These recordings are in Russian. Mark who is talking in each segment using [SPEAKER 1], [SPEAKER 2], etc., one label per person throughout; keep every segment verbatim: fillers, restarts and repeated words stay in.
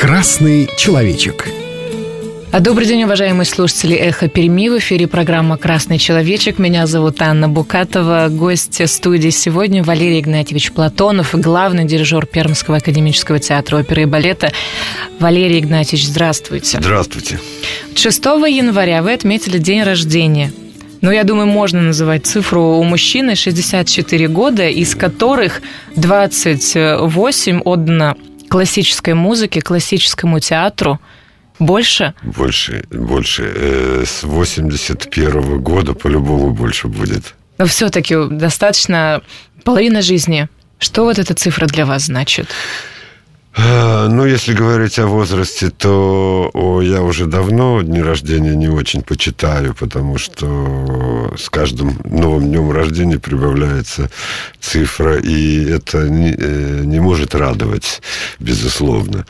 [SPEAKER 1] «Красный человечек».
[SPEAKER 2] Добрый день, уважаемые слушатели «Эхо Перми». В эфире программа «Красный человечек». Меня зовут Анна Букатова. Гость студии сегодня Валерий Игнатьевич Платонов, главный дирижер Пермского академического театра оперы и балета. Валерий Игнатьевич, здравствуйте.
[SPEAKER 3] Здравствуйте.
[SPEAKER 2] шестого января вы отметили день рождения. Ну, я думаю, можно называть цифру у мужчины шестьдесят четыре года, из которых двадцать восемь отдано классической музыке, классическому театру. Больше?
[SPEAKER 3] Больше, больше. Э, с восемьдесят первого года по-любому больше будет.
[SPEAKER 2] Но все-таки достаточно половина жизни. Что вот эта цифра для вас значит?
[SPEAKER 3] Ну, если говорить о возрасте, то о, я уже давно дни рождения не очень почитаю, потому что с каждым новым днем рождения прибавляется цифра, и это не, не может радовать, безусловно.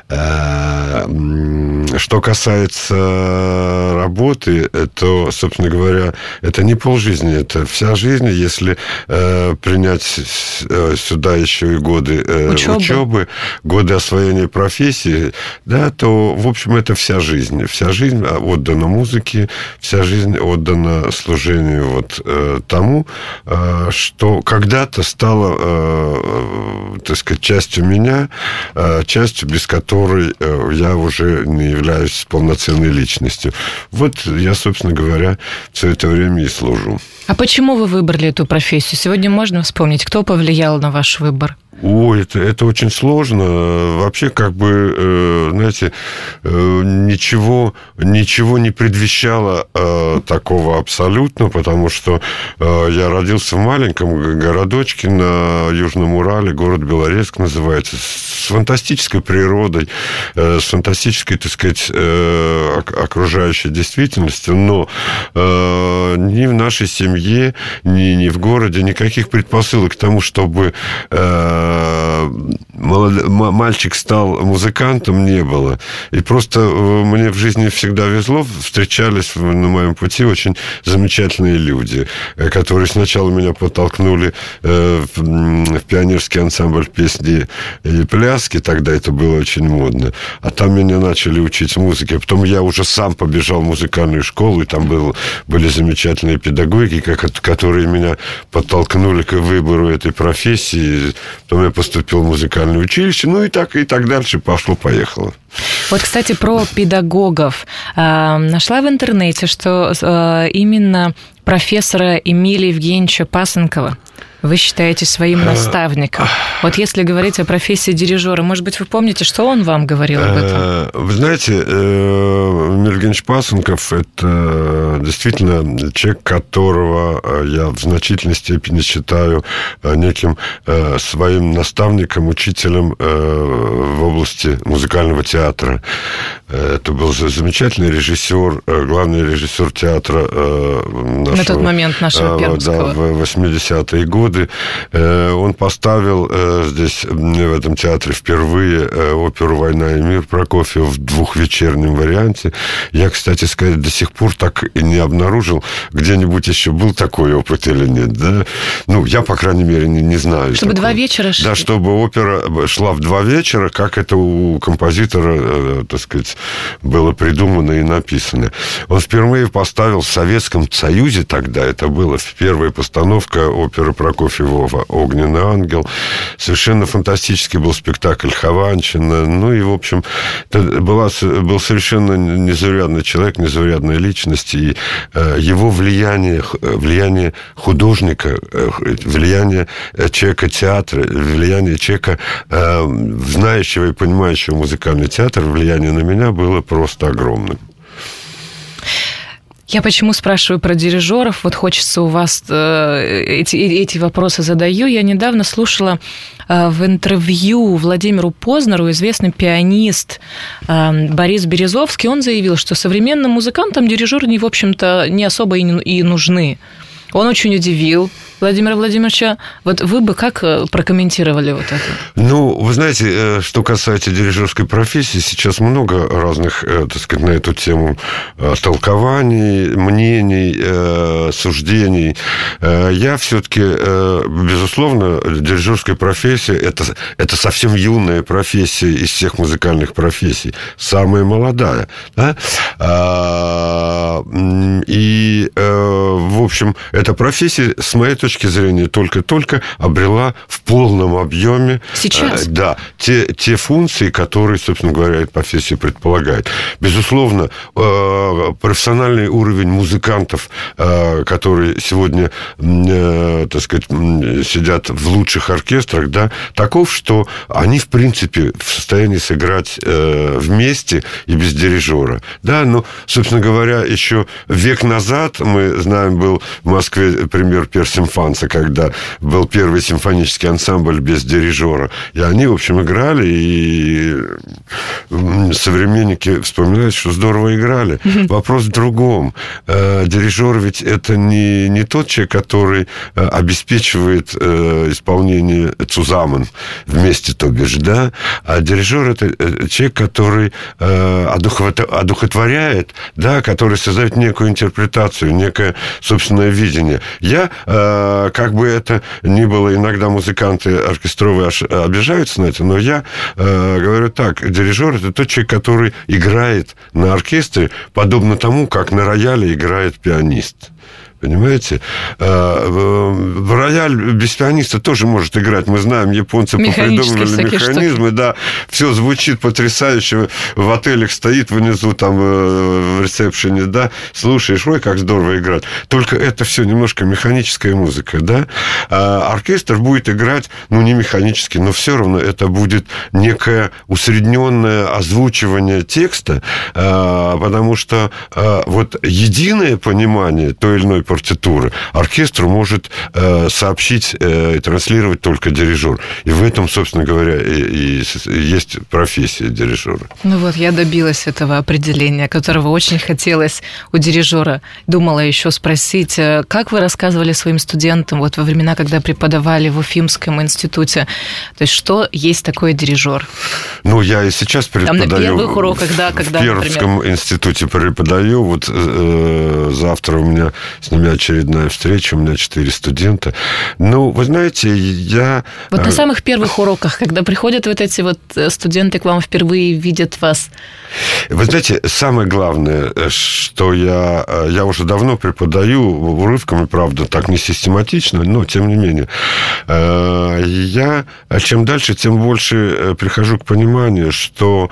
[SPEAKER 3] Что касается работы, то, собственно говоря, это не полжизни, это вся жизнь. Если принять сюда еще и годы учебы, учебы годы освоения профессии, да, то, в общем, это вся жизнь. Вся жизнь отдана музыке, вся жизнь отдана служению вот э, тому, э, что когда-то стало, э, так сказать, частью меня, э, частью, без которой э, я уже не являюсь полноценной личностью. Вот я, собственно говоря, все это время и служу.
[SPEAKER 2] А почему вы выбрали эту профессию? Сегодня можно вспомнить, кто повлиял на ваш выбор?
[SPEAKER 3] Ой, это, это очень сложно. Вообще, как бы, знаете, ничего, ничего не предвещало э, такого абсолютно, потому что э, я родился в маленьком городочке на Южном Урале, город Белорецк называется, с фантастической природой, э, с фантастической, так сказать, э, окружающей действительностью, но э, ни в нашей семье, ни, ни в городе никаких предпосылок к тому, чтобы... Э, мальчик стал музыкантом, не было. И просто мне в жизни всегда везло, встречались на моем пути очень замечательные люди, которые сначала меня подтолкнули в пионерский ансамбль песни и пляски, тогда это было очень модно, а там меня начали учить музыке, а потом я уже сам побежал в музыкальную школу, и там был, были замечательные педагоги, которые меня подтолкнули к выбору этой профессии. Потом я поступил в музыкальное училище, ну и так, и так дальше пошло-поехало.
[SPEAKER 2] Вот, кстати, про педагогов. Нашла в интернете, что именно профессора Эмилия Евгеньевича Пасынкова вы считаете своим наставником. Вот если говорить о профессии дирижера, может быть, вы помните, что он вам говорил об этом?
[SPEAKER 3] Вы знаете, Эмилий Евгеньевич Пасынков – это действительно человек, которого я в значительной степени считаю неким своим наставником, учителем в области музыкального театра. Это был замечательный режиссер, главный режиссер театра нашего,
[SPEAKER 2] на тот момент нашего пермского.
[SPEAKER 3] Да, в восьмидесятые годы. Он поставил здесь, в этом театре, впервые оперу «Война и мир» Прокофьева в двухвечернем варианте. Я, кстати сказать, до сих пор так и не обнаружил, где-нибудь еще был такой опыт или нет. Да? Ну, я, по крайней мере, не, не знаю.
[SPEAKER 2] Чтобы
[SPEAKER 3] такого.
[SPEAKER 2] Два вечера шли?
[SPEAKER 3] Да, чтобы опера шла в два вечера, как это у композитора, так сказать, было придумано и написано. Он впервые поставил в Советском Союзе тогда, это было первая постановка оперы Прокофьева «Огненный ангел». Совершенно фантастический был спектакль Хованщина. Ну и, в общем, это была, был совершенно незаурядный человек, незаурядная личность. И э, его влияние, влияние художника, э, влияние человека театра, влияние человека, э, знающего и понимающего музыкальный театр, влияние на меня было просто огромным.
[SPEAKER 2] Я почему спрашиваю про дирижеров? Вот хочется у вас э, эти, эти вопросы задаю. Я недавно слушала э, в интервью Владимиру Познеру, известный пианист э, Борис Березовский. Он заявил, что современным музыкантам дирижеры, в общем-то, не особо и, и нужны. Он очень удивил Владимира Владимировича, вот вы бы как прокомментировали вот это?
[SPEAKER 3] Ну, вы знаете, что касается дирижерской профессии, сейчас много разных, так сказать, на эту тему толкований, мнений, суждений. Я все-таки, безусловно, дирижерская профессия это, это совсем юная профессия из всех музыкальных профессий, самая молодая. Да? И, в общем, эта профессия, с моей точки зрения, только-только обрела в полном объеме
[SPEAKER 2] сейчас.
[SPEAKER 3] Да, те, те функции, которые, собственно говоря, эта профессия предполагает. Безусловно, профессиональный уровень музыкантов, которые сегодня, так сказать, сидят в лучших оркестрах, да, таков, что они, в принципе, в состоянии сыграть вместе и без дирижера. Да, но, собственно говоря, еще век назад, мы знаем, был в Москве пример Персимфанца, когда был первый симфонический ансамбль без дирижера. И они, в общем, играли, и современники вспоминают, что здорово играли. Вопрос в другом. Дирижер ведь это не, не тот человек, который обеспечивает исполнение цузамен вместе, то бишь, да, а дирижер это человек, который одухотворяет, да, который создает некую интерпретацию, некое собственное видение. Я, как бы это ни было, иногда музыканты оркестровые обижаются на это, но я говорю так, дирижер это тот человек, который играет на оркестре, подобно тому, как на рояле играет пианист. Понимаете? Рояль без пианиста тоже может играть. Мы знаем, японцы попридумывали механизмы. Да, все звучит потрясающе. В отелях стоит внизу, там, в ресепшене, да, слушаешь, ой, как здорово играть. Только это все немножко механическая музыка, да. А оркестр будет играть, ну, не механически, но все равно это будет некое усредненное озвучивание текста, потому что вот единое понимание той или иной партитуры оркестру может э, сообщить э, и транслировать только дирижер. И в этом, собственно говоря, и, и, и есть профессия дирижера.
[SPEAKER 2] Ну вот, я добилась этого определения, которого очень хотелось у дирижера. Думала еще спросить, как вы рассказывали своим студентам вот во времена, когда преподавали в Уфимском институте, то есть что есть такое дирижер?
[SPEAKER 3] Ну, я и сейчас преподаю.
[SPEAKER 2] Там на первых уроках, да, когда,
[SPEAKER 3] в Пермском например... институте преподаю. Вот э, завтра у меня с ними очередная встреча, у меня четыре студента. Ну, вы знаете, я...
[SPEAKER 2] Вот на самых первых уроках, когда приходят вот эти вот студенты к вам впервые, видят вас.
[SPEAKER 3] Вы знаете, самое главное, что я... Я уже давно преподаю урывками, правда, так не систематично, но тем не менее. Я чем дальше, тем больше прихожу к пониманию, что...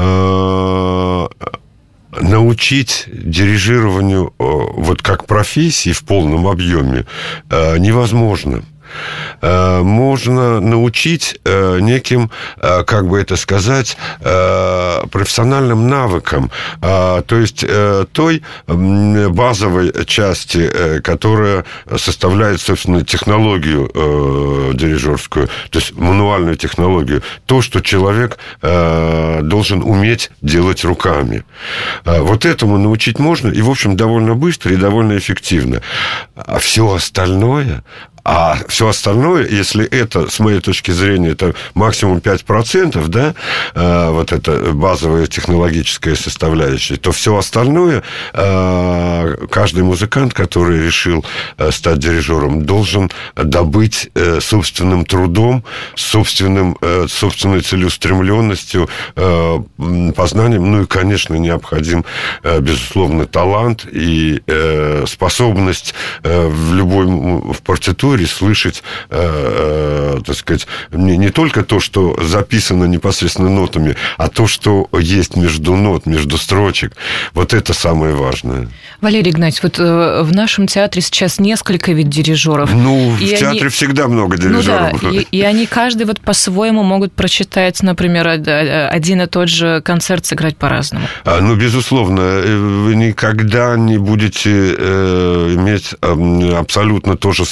[SPEAKER 3] научить дирижированию вот как профессии в полном объеме невозможно. Можно научить неким, как бы это сказать, профессиональным навыкам, то есть той базовой части, которая составляет, собственно, технологию дирижерскую, то есть мануальную технологию, то, что человек должен уметь делать руками. Вот этому научить можно, и, в общем, довольно быстро и довольно эффективно. А все остальное... А все остальное, если это, с моей точки зрения, это максимум пять процентов, да, вот это базовая технологическая составляющая, то все остальное каждый музыкант, который решил стать дирижером, должен добыть собственным трудом, собственным, собственной целеустремленностью, познанием. Ну и, конечно, необходим, безусловно, талант и способность в любой в партитуре слышать, э, э, так сказать, не, не только то, что записано непосредственно нотами, а то, что есть между нот, между строчек. Вот это самое важное.
[SPEAKER 2] Валерий Игнатьевич, вот э, в нашем театре сейчас несколько ведь дирижеров.
[SPEAKER 3] Ну, в театре они... всегда много дирижеров.
[SPEAKER 2] Ну, да, и, и они каждый вот по-своему могут прочитать, например, один и тот же концерт сыграть по-разному.
[SPEAKER 3] А, ну, безусловно, вы никогда не будете э, иметь абсолютно то же самое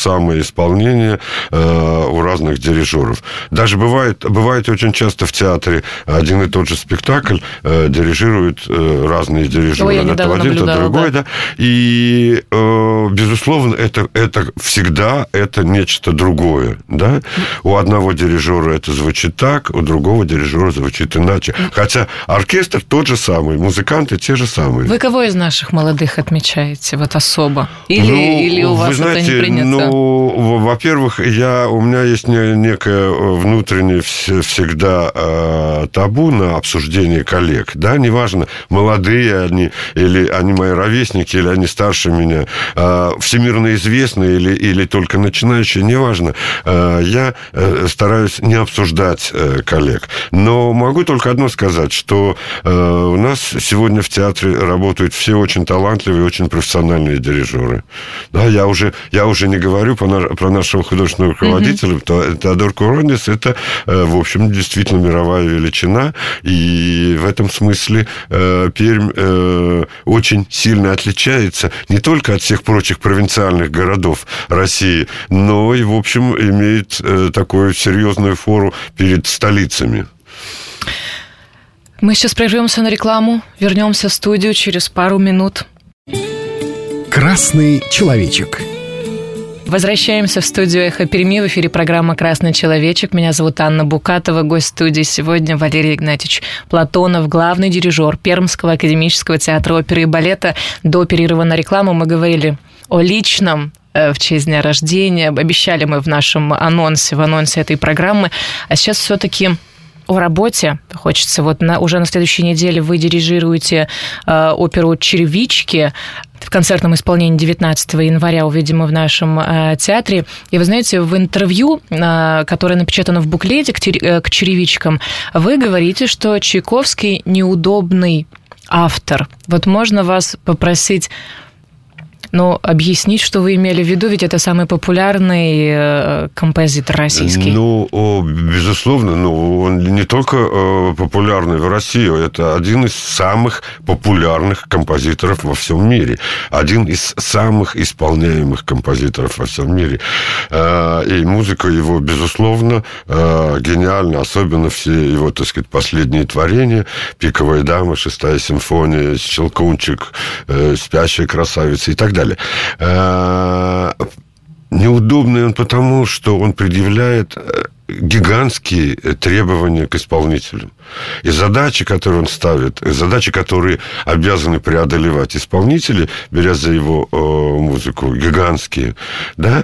[SPEAKER 3] исполнения у разных дирижеров. Даже бывает, бывает очень часто в театре один и тот же спектакль дирижируют разные дирижеры.
[SPEAKER 2] Ой, я
[SPEAKER 3] то один, то другой, да. да. И, безусловно, это, это всегда это нечто другое, да. У одного дирижера это звучит так, у другого дирижера звучит иначе. Хотя оркестр тот же самый, музыканты те же самые.
[SPEAKER 2] Вы кого из наших молодых отмечаете вот особо? Или, ну, или у вас вы знаете, это не принято?
[SPEAKER 3] Ну, во-первых, я, у меня есть некое внутреннее всегда э, табу на обсуждение коллег. Да, неважно, молодые они, или они мои ровесники, или они старше меня, э, всемирно известные или, или только начинающие, неважно. Э, я э, стараюсь не обсуждать э, коллег. Но могу только одно сказать, что э, у нас сегодня в театре работают все очень талантливые, очень профессиональные дирижеры. Да, я уже, я уже не говорю про, про нашего художественного руководителя. Mm-hmm. Теодор Куронис – это, в общем, действительно мировая величина. И в этом смысле э, Пермь э, очень сильно отличается не только от всех прочих провинциальных городов России, но и, в общем, имеет э, такую серьезную фору перед столицами.
[SPEAKER 2] Мы сейчас прервемся на рекламу, вернемся в студию через пару минут.
[SPEAKER 1] Красный человечек.
[SPEAKER 2] Возвращаемся в студию «Эхо Перми». В эфире программа «Красный человечек». Меня зовут Анна Букатова. Гость студии сегодня Валерий Игнатьевич Платонов, главный дирижер Пермского академического театра оперы и балета. До перерыва на рекламу мы говорили о личном в честь дня рождения. Обещали мы в нашем анонсе, в анонсе этой программы. А сейчас все-таки о работе. Хочется вот на, уже на следующей неделе вы дирижируете э, оперу «Черевички». В концертном исполнении девятнадцатого января увидим мы в нашем э, театре. И вы знаете, в интервью, э, которое напечатано в буклете к, тер, к «Черевичкам», вы говорите, что Чайковский неудобный автор. Вот можно вас попросить... Но объяснить, что вы имели в виду, ведь это самый популярный э, композитор российский.
[SPEAKER 3] Ну, безусловно, ну, он не только э, популярный в России, это один из самых популярных композиторов во всем мире. Один из самых исполняемых композиторов во всем мире. Э, и музыка его, безусловно, э, гениальна, особенно все его, так сказать, последние творения. «Пиковая дама», «Шестая симфония», «Щелкунчик», э, «Спящая красавица» и так далее. далее. Неудобный он потому, что он предъявляет гигантские требования к исполнителю. И задачи, которые он ставит, и задачи, которые обязаны преодолевать исполнители, беря за его э, музыку, гигантские, да,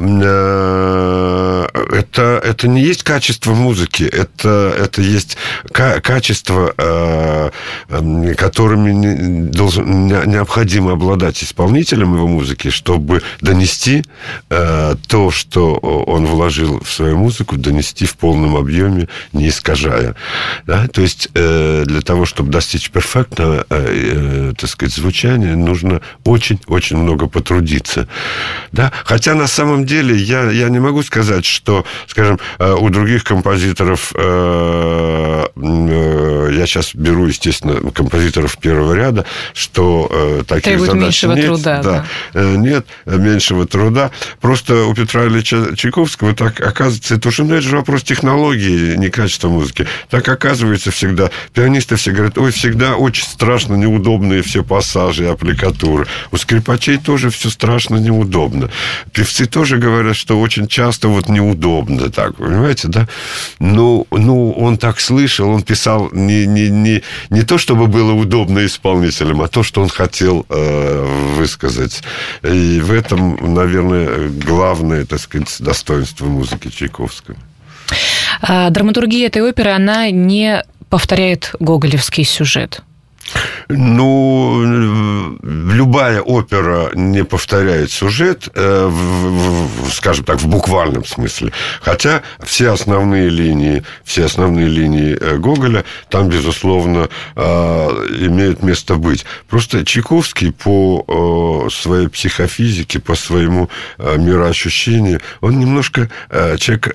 [SPEAKER 3] э, это, это не есть качество музыки, это, это есть ка- качество, э, э, которыми не, должен, не, необходимо обладать исполнителем его музыки, чтобы донести э, то, что он вложил в свою музыку, донести в полном объеме, не искажая. Да? То есть э, для того, чтобы достичь перфектного, э, э, так сказать, звучания, нужно очень-очень много потрудиться. Да? Хотя на самом деле я, я не могу сказать, что, скажем, э, у других композиторов, э, э, я сейчас беру, естественно, композиторов первого ряда, что э, таких
[SPEAKER 2] требует
[SPEAKER 3] задач
[SPEAKER 2] меньшего
[SPEAKER 3] нет.
[SPEAKER 2] труда.
[SPEAKER 3] Да,
[SPEAKER 2] да.
[SPEAKER 3] Э, нет меньшего труда. Просто у Петра Ильича Чайковского так оказывается, это уже, ну, это же вопрос технологии, не качества музыки. Так оказывается всегда. Пианисты все говорят, ой, всегда очень страшно неудобные все пассажи и аппликатуры. У скрипачей тоже все страшно неудобно. Певцы тоже говорят, что очень часто вот неудобно так, понимаете, да? Ну, ну он так слышал, он писал не, не, не, не то, чтобы было удобно исполнителям, а то, что он хотел э, высказать. И в этом, наверное, главное, так сказать, достоинство музыки Чайковского.
[SPEAKER 2] Драматургия этой оперы, она не повторяет гоголевский сюжет.
[SPEAKER 3] Ну, любая опера не повторяет сюжет, скажем так, в буквальном смысле. Хотя все основные линии, все основные линии Гоголя там, безусловно, имеют место быть. Просто Чайковский по своей психофизике, по своему мироощущению, он немножко человек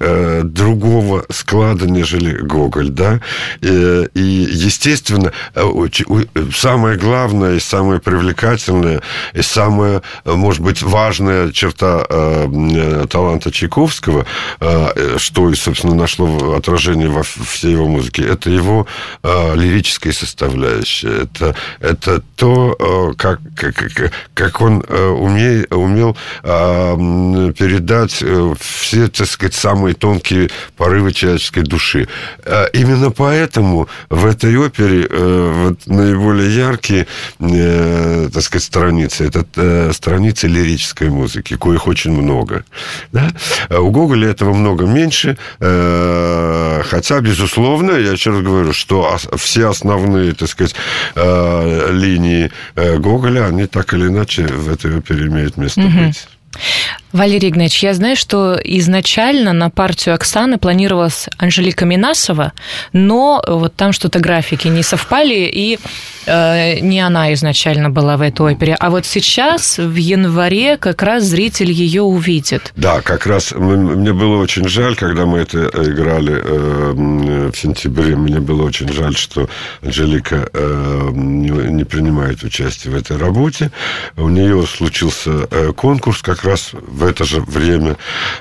[SPEAKER 3] другого склада, нежели Гоголь, да? И, естественно, у самое главное, и самое привлекательное, и самая, может быть, важная черта э, таланта Чайковского, э, что, собственно, нашло отражение во всей его музыке, это его э, лирическая составляющая. Это, это то, э, как, как, как он э, уме, умел э, передать э, все, так сказать, самые тонкие порывы человеческой души. Э, именно поэтому в этой опере э, вот, наиболее яркие, э, так сказать, страницы. Это э, страницы лирической музыки, коих очень много. Да? У Гоголя этого много меньше, э, хотя, безусловно, я еще раз говорю, что все основные, так сказать, э, линии э, Гоголя, они так или иначе в этой опере имеют место угу. быть.
[SPEAKER 2] Валерий Игнатьевич, я знаю, что изначально на партию Оксаны планировалась Анжелика Минасова, но вот там что-то графики не совпали, и э, не она изначально была в этой опере. А вот сейчас, в январе, как раз зритель ее увидит.
[SPEAKER 3] Да, как раз мне было очень жаль, когда мы это играли э, в сентябре, мне было очень жаль, что Анжелика э, не, не принимает участие в этой работе. У нее случился э, конкурс как раз в это же время,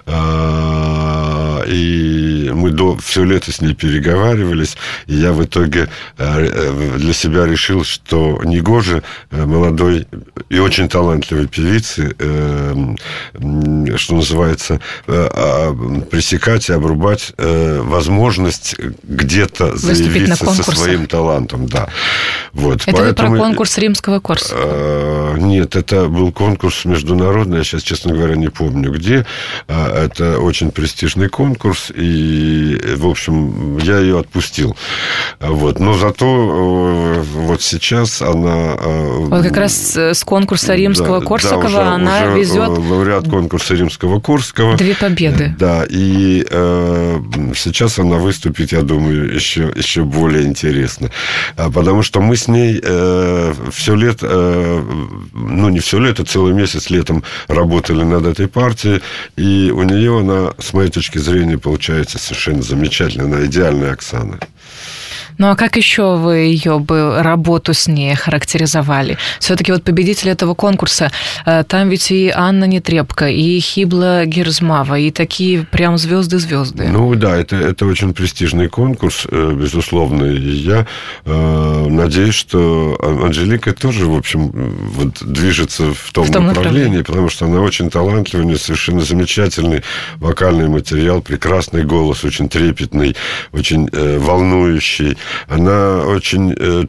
[SPEAKER 3] и мы до, все лето с ней переговаривались, и я в итоге для себя решил, что негоже молодой и очень талантливой певице, что называется, пресекать и обрубать возможность где-то заявиться со своим талантом. Да. Вот.
[SPEAKER 2] Это Поэтому... вы про конкурс Римского Корсака?
[SPEAKER 3] Нет, это был конкурс международный, я сейчас, честно говоря, не помню где. Это очень престижный конкурс, и, в общем, я ее отпустил. Вот. Но зато вот сейчас она...
[SPEAKER 2] Вот как раз с конкурса Римского
[SPEAKER 3] да,
[SPEAKER 2] Корсакова
[SPEAKER 3] да, уже,
[SPEAKER 2] она
[SPEAKER 3] уже
[SPEAKER 2] везет...
[SPEAKER 3] лауреат конкурса Римского Корсакова.
[SPEAKER 2] Две победы.
[SPEAKER 3] Да, и э, сейчас она выступит, я думаю, еще, еще более интересно. Потому что мы с ней э, все лето, э, ну, не все лето, целый месяц летом работали над этой партией, и у нее она, с моей точки зрения, получается совершенно замечательная, она идеальная Оксана.
[SPEAKER 2] Ну, а как еще вы ее бы, работу с ней характеризовали? Все-таки вот победитель этого конкурса, там ведь и Анна Нетребко, и Хибла Герзмава, и такие прям звезды-звезды.
[SPEAKER 3] Ну, да, это, это очень престижный конкурс, безусловно. И я э, надеюсь, что Анжелика тоже, в общем, вот, движется в том, в том направлении, направлении, потому что она очень талантливая, у нее совершенно замечательный вокальный материал, прекрасный голос, очень трепетный, очень э, волнующий. Она очень э,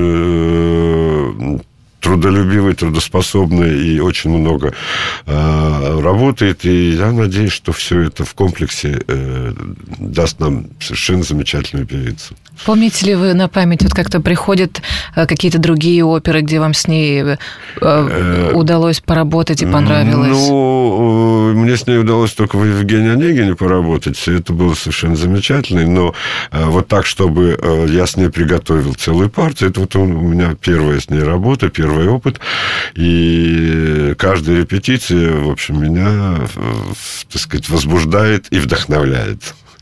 [SPEAKER 3] э, трудолюбивая, трудоспособная и очень много э, работает. И я надеюсь, что все это в комплексе э, даст нам совершенно замечательную певицу.
[SPEAKER 2] Помните ли вы на память, вот как-то приходят какие-то другие оперы, где вам с ней э, удалось поработать и понравилось?
[SPEAKER 3] Ну, мне с ней удалось только в Евгении Онегине поработать, и это было совершенно замечательно, но вот так, чтобы я с ней приготовил целую партию, это вот у меня первая с ней работа, первый опыт, и каждая репетиция, в общем, меня, так сказать, возбуждает и вдохновляет.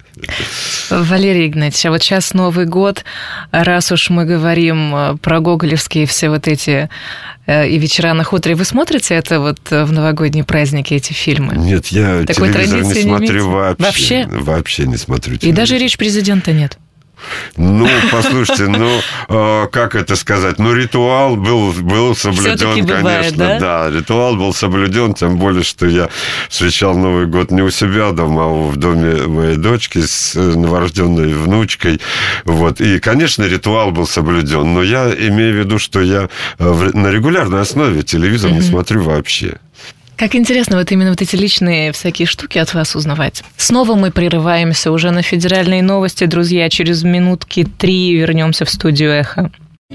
[SPEAKER 2] Валерий Игнатьевич, а вот сейчас Новый год, раз уж мы говорим про гоголевские все вот эти и вечера на хуторе, вы смотрите это вот в новогодние праздники, эти фильмы?
[SPEAKER 3] Нет, я Такой телевизор не смотрю вообще. Вообще? Вообще не смотрю телевизор.
[SPEAKER 2] И даже «Речь президента» нет?
[SPEAKER 3] Ну, послушайте, ну, э, как это сказать? Ну, ритуал был, был соблюден, конечно.
[SPEAKER 2] Да?
[SPEAKER 3] да, ритуал был соблюден, тем более, что я встречал Новый год не у себя дома, а в доме моей дочки с новорожденной внучкой. Вот. И, конечно, ритуал был соблюден, но я имею в виду, что я на регулярной основе телевизор mm-hmm. не смотрю вообще.
[SPEAKER 2] Как интересно вот именно вот эти личные всякие штуки от вас узнавать. Снова мы прерываемся уже на федеральные новости, друзья. Через минутки три вернемся в студию «Эхо».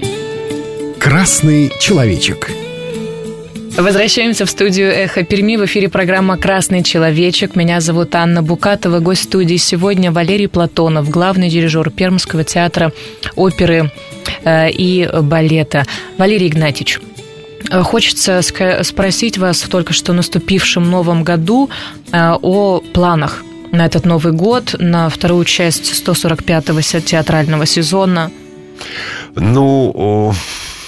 [SPEAKER 1] Красный человечек.
[SPEAKER 2] Возвращаемся в студию «Эхо Перми». В эфире программа «Красный человечек». Меня зовут Анна Букатова. Гость студии сегодня Валерий Платонов, главный дирижер Пермского театра оперы и балета. Валерий Игнатьевич, хочется спросить вас в только что наступившем новом году о планах на этот Новый год, на вторую часть сто сорок пятого театрального сезона.
[SPEAKER 3] Ну,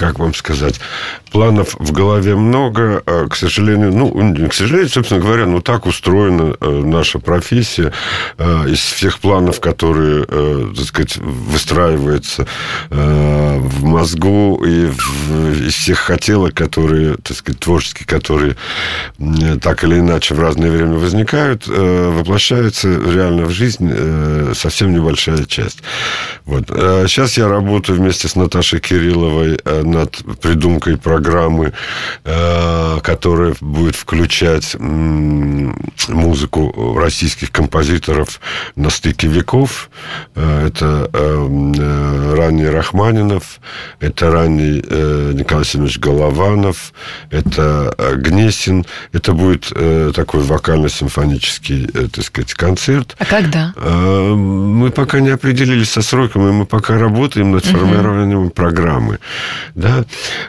[SPEAKER 3] как вам сказать, планов в голове много, а, к сожалению, ну, к сожалению, собственно говоря, ну, так устроена наша профессия. Из всех планов, которые, так сказать, выстраиваются в мозгу, и в, из всех хотелок, которые, так сказать, творческие, которые так или иначе в разное время возникают, воплощается реально в жизнь совсем небольшая часть. Вот. Сейчас я работаю вместе с Наташей Кирилловой над придумкой программы, которая будет включать музыку российских композиторов на стыке веков. Это ранний Рахманинов, это ранний Николай Семенович Голованов, это Гнесин. Это будет такой вокально-симфонический, так сказать, концерт.
[SPEAKER 2] А когда?
[SPEAKER 3] Мы пока не определились со сроками, мы пока работаем над формированием угу. программы. Да?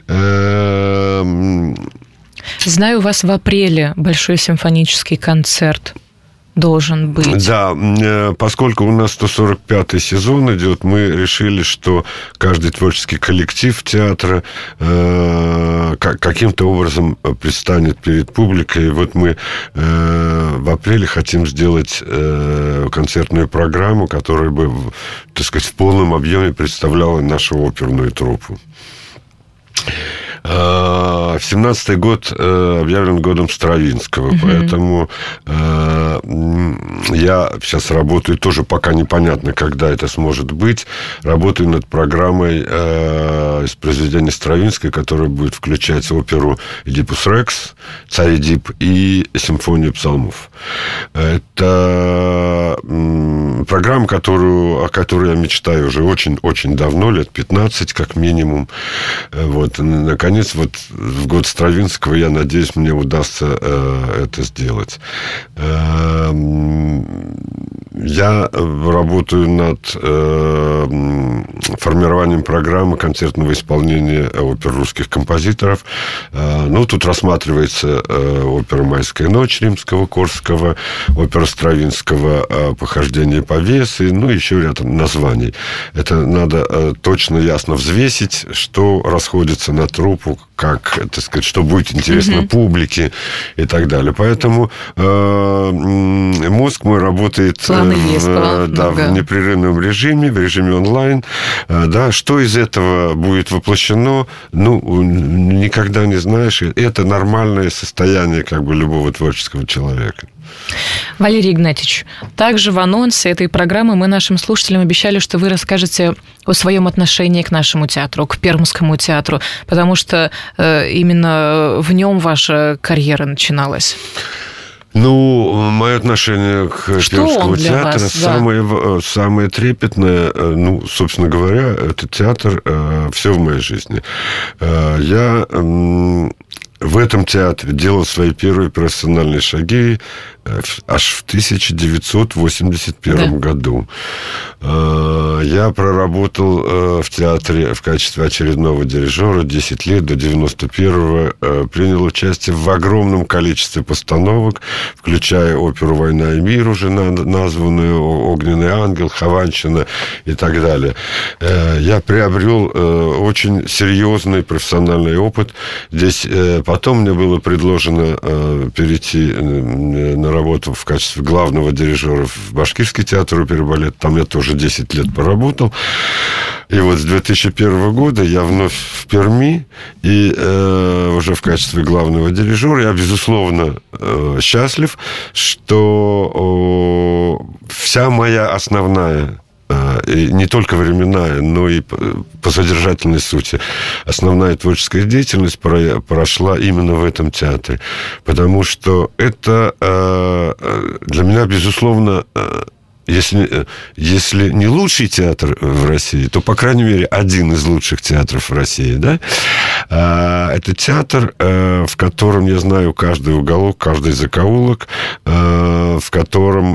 [SPEAKER 2] Знаю, у вас в апреле большой симфонический концерт должен быть.
[SPEAKER 3] Да, поскольку у нас сто сорок пятый сезон идет, мы решили, что каждый творческий коллектив театра э, каким-то образом предстанет перед публикой. И вот мы э, в апреле хотим сделать э, концертную программу, которая бы, так сказать, в полном объеме представляла нашу оперную труппу. семнадцатый год объявлен годом Стравинского, uh-huh. поэтому э, я сейчас работаю, тоже пока непонятно, когда это сможет быть, работаю над программой э, из произведения Стравинской, которая будет включать оперу «Эдипус Рекс», «Царь Эдип» и симфонию псалмов. Это э, программа, которую, о которой я мечтаю уже очень-очень давно, лет пятнадцать как минимум. Вот, наконец, вот в год Стравинского, я надеюсь, мне удастся э, это сделать. Э, я работаю над э, формированием программы концертного исполнения опер русских композиторов. Э, ну, тут рассматривается э, опера «Майская ночь» Римского-Корского, опера Стравинского э, «Похождение повесы», ну, еще ряд названий. Это надо э, точно, ясно взвесить, что расходится на труппу, как, так сказать, что будет интересно mm-hmm. публике и так далее. Поэтому э, мозг мой работает
[SPEAKER 2] Планы
[SPEAKER 3] в,
[SPEAKER 2] есть,
[SPEAKER 3] да, в непрерывном режиме, в режиме онлайн. Э, да, что из этого будет воплощено, ну, никогда не знаешь. Это нормальное состояние как бы любого творческого человека.
[SPEAKER 2] Валерий Игнатьевич, также в анонсе этой программы мы нашим слушателям обещали, что вы расскажете о своем отношении к нашему театру, к Пермскому театру, потому что э, именно в нем ваша карьера начиналась.
[SPEAKER 3] Ну, мое отношение к что Пермскому театру вас, самое, да. самое трепетное, ну, собственно говоря, это театр, э, все в моей жизни. Э, я... Э, В этом театре делал свои первые профессиональные шаги аж в тысяча девятьсот восемьдесят первом да. году. Я проработал в театре в качестве очередного дирижера десять лет, до девяносто первого. Принял участие в огромном количестве постановок, включая оперу «Война и мир», уже названную, «Огненный ангел», «Хованщина» и так далее. Я приобрел очень серьезный профессиональный опыт. Здесь потом мне было предложено перейти на работу в качестве главного дирижера в Башкирский театр оперы и балета. Там я тоже десять лет поработал. И вот с две тысячи первого года я вновь в Перми, и э, уже в качестве главного дирижера я, безусловно, э, счастлив, что э, вся моя основная, и не только временная, но и по содержательной сути, основная творческая деятельность прошла именно в этом театре. Потому что это для меня, безусловно, если, если не лучший театр в России, то, по крайней мере, один из лучших театров в России, да? Это театр, в котором я знаю каждый уголок, каждый закоулок, в котором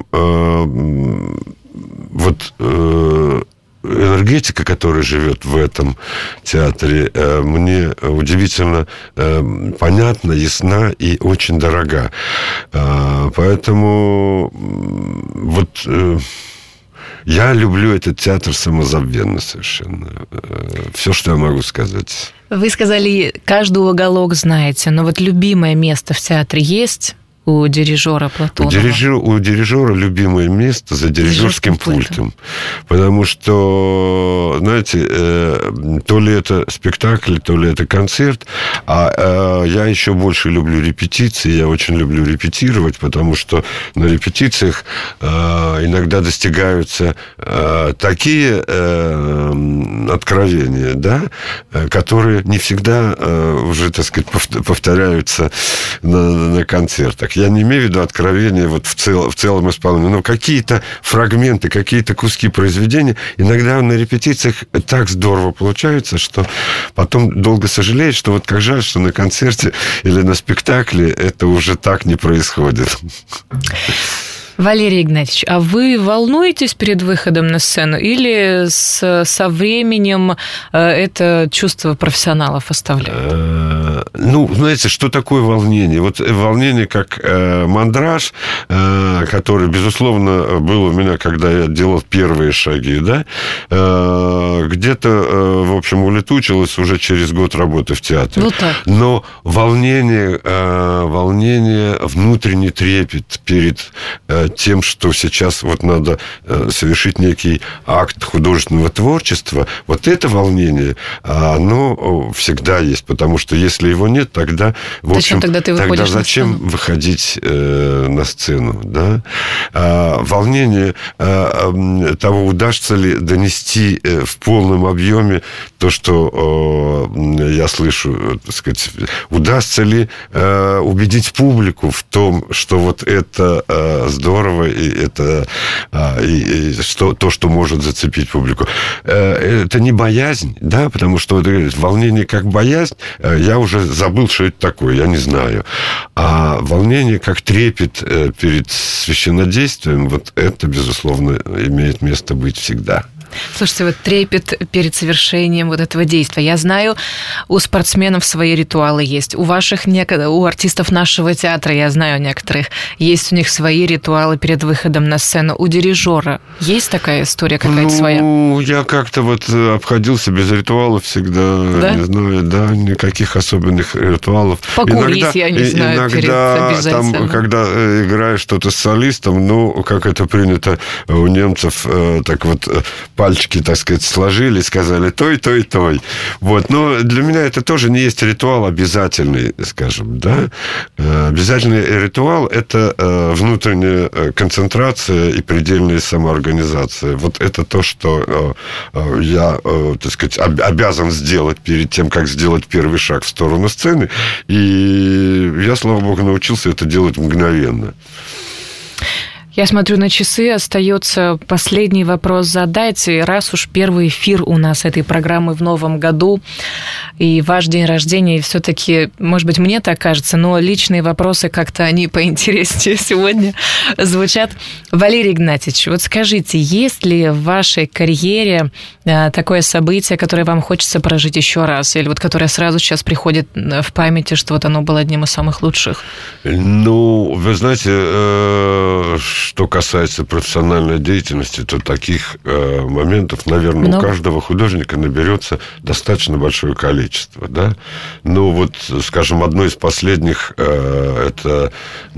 [SPEAKER 3] вот энергетика, которая живет в этом театре, мне удивительно понятна, ясна и очень дорога. Поэтому вот Я люблю этот театр самозабвенно совершенно. Все, что я могу сказать.
[SPEAKER 2] Вы сказали, каждый уголок знаете, но вот любимое место в театре есть у дирижера Платонова?
[SPEAKER 3] У дирижера, у дирижера любимое место за дирижерским пультом. Потому что, знаете, э, то ли это спектакль, то ли это концерт, а э, я еще больше люблю репетиции, я очень люблю репетировать, потому что на репетициях э, иногда достигаются э, такие э, откровения, да, которые не всегда э, уже, так сказать, повторяются на, на концертах. Я не имею в виду откровения вот в, цел, в целом исполнении, но какие-то фрагменты, какие-то куски произведения иногда на репетициях так здорово получаются, что потом долго сожалеешь, что вот как жаль, что на концерте или на спектакле это уже так не происходит.
[SPEAKER 2] Валерий Игнатьевич, а вы волнуетесь перед выходом на сцену или с, со временем это чувство профессионалов оставляет?
[SPEAKER 3] Ну, знаете, что такое волнение? Вот волнение как мандраж, который, безусловно, был у меня, когда я делал первые шаги, да, где-то, в общем, улетучилось уже через год работы в театре.
[SPEAKER 2] Вот так.
[SPEAKER 3] Но волнение, волнение, внутренний трепет перед тем, что сейчас вот надо совершить некий акт художественного творчества, вот это волнение, оно всегда есть, потому что если его нет, тогда, в
[SPEAKER 2] зачем
[SPEAKER 3] общем,
[SPEAKER 2] тогда ты выходишь
[SPEAKER 3] тогда зачем
[SPEAKER 2] на сцену?
[SPEAKER 3] выходить э, на сцену, да? А, волнение а, того, удастся ли донести в полном объеме то, что э, я слышу, так сказать, удастся ли э, убедить публику в том, что вот это э, здорово, и это и, и что, то, что может зацепить публику. Это не боязнь, да, потому что волнение как боязнь, я уже забыл, что это такое, я не знаю. А волнение как трепет перед священнодействием, вот это, безусловно, имеет место быть всегда.
[SPEAKER 2] Слушайте, вот трепет перед совершением вот этого действия. Я знаю, у спортсменов свои ритуалы есть. У ваших, у артистов нашего театра, я знаю некоторых, есть у них свои ритуалы перед выходом на сцену. У дирижера есть такая история какая-то
[SPEAKER 3] ну,
[SPEAKER 2] своя?
[SPEAKER 3] Ну, я как-то вот обходился без ритуалов всегда. Да? Не знаю, да, никаких особенных ритуалов.
[SPEAKER 2] Покурить,
[SPEAKER 3] иногда,
[SPEAKER 2] я не знаю,
[SPEAKER 3] иногда,
[SPEAKER 2] перед обязательно.
[SPEAKER 3] Там, когда играешь что-то с солистом, ну, как это принято у немцев, так вот пальчики, так сказать, сложили, сказали той, той, той. Вот. Но для меня это тоже не есть ритуал обязательный, скажем, да. Обязательный ритуал – это внутренняя концентрация и предельная самоорганизация. Вот это то, что я, так сказать, обязан сделать перед тем, как сделать первый шаг в сторону сцены. И я, слава богу, научился это делать мгновенно.
[SPEAKER 2] Я смотрю на часы, остается последний вопрос задать. И раз уж первый эфир у нас этой программы в новом году, и ваш день рождения, и все-таки, может быть, мне так кажется, но личные вопросы как-то они поинтереснее сегодня звучат. Валерий Игнатьевич, вот скажите, есть ли в вашей карьере такое событие, которое вам хочется прожить еще раз, или вот которое сразу сейчас приходит в памяти, что вот оно было одним из самых лучших?
[SPEAKER 3] Ну, вы знаете, что касается профессиональной деятельности, то таких э, моментов, наверное, Много. у каждого художника наберется достаточно большое количество, да. Ну, вот, скажем, одно из последних э, это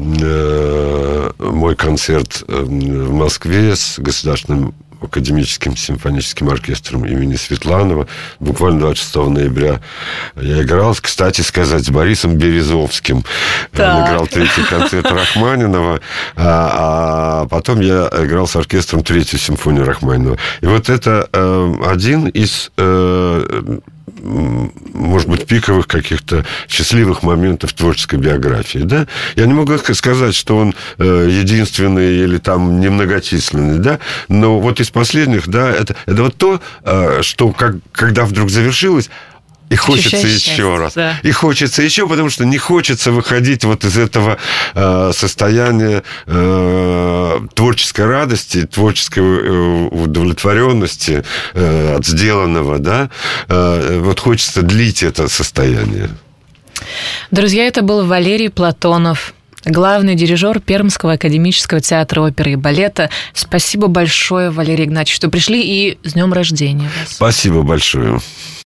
[SPEAKER 3] э, мой концерт в Москве с Государственным академическим симфоническим оркестром имени Светланова. Буквально двадцать шестого ноября я играл, кстати сказать, с Борисом Березовским. Так. Он играл третий концерт Рахманинова, а, а потом я играл с оркестром третью симфонию Рахманинова. И вот это э, один из... Э, может быть, пиковых каких-то счастливых моментов творческой биографии, да? Я не могу сказать, что он единственный или там немногочисленный, да? Но вот из последних, да, это, это вот то, что как, когда вдруг завершилось, и хочется Ощущаешь еще счастье, раз. Да. И хочется еще, потому что не хочется выходить вот из этого э, состояния э, творческой радости, творческой удовлетворенности э, от сделанного, да. Э, вот хочется длить это состояние.
[SPEAKER 2] Друзья, это был Валерий Платонов, главный дирижер Пермского академического театра оперы и балета. Спасибо большое, Валерий Игнатьевич, что пришли, и с днем рождения вас.
[SPEAKER 3] Спасибо большое.